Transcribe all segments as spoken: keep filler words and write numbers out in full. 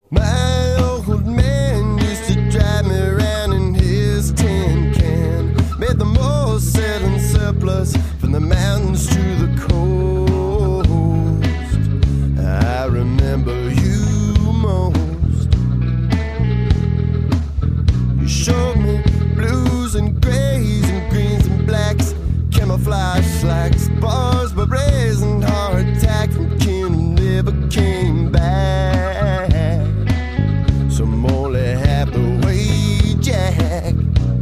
My old man used to drive me around in his tin can. Made the most selling surplus from the mountains to the coast. I remember you most. You showed me blues and grays and greens and blacks, camouflage slacks, bars, berets, and hardtack from kin who never came back. Some only have the wage jack.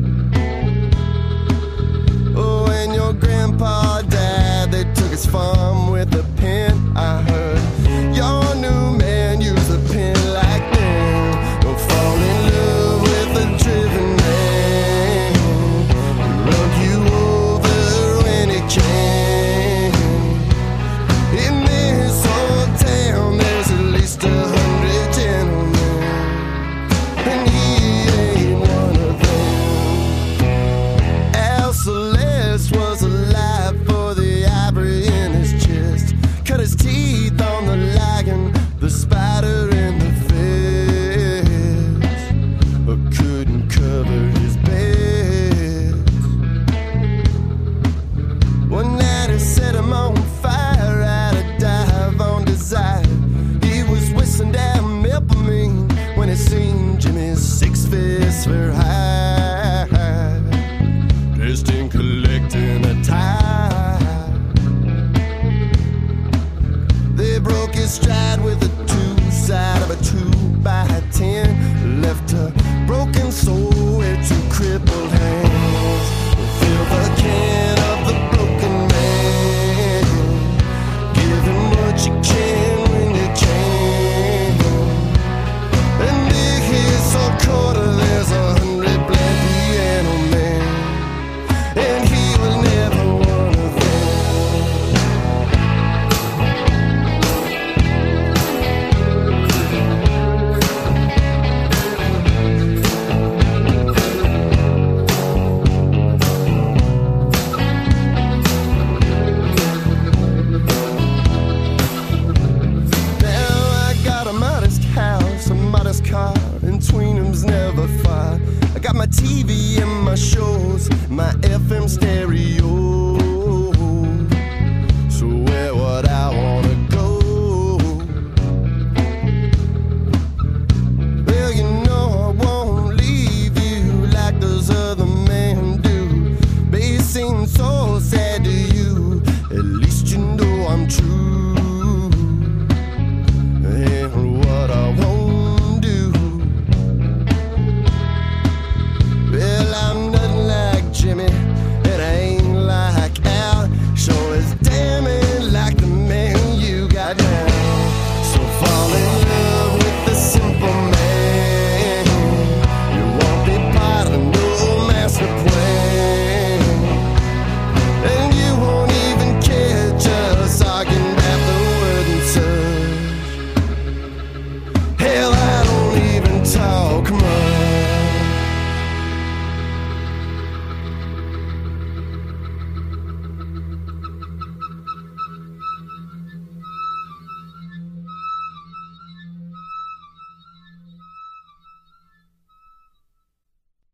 Oh, when your grandpa died, they took his farm with a pen. I heard your new man use a pen like them. Don't fall in love with a driven man. Run you over when he can. In this old town, there's at least a hundred gentlemen, and he ain't one of them. Al Celeste was alive for the ivory in his chest. Cut his teeth on the lion, the spider in the fence, but couldn't cover his bed. One night he set him on fire at a dive on desire. He was whistling down Melpomene when he seen Jimmy's six fists were high, dressed in collecting attire. They broke his stride with a two side of a two by ten. Left a broken soul with two crippled hands. Fill the can of the broken man. Give him what you can when you can. And dig his old quarter, there's a hundred black piano men, and he was never one of them. Now I got a modest house, a modest car, and tween 'em's never far. I got my T V and my shows, my F M stereo.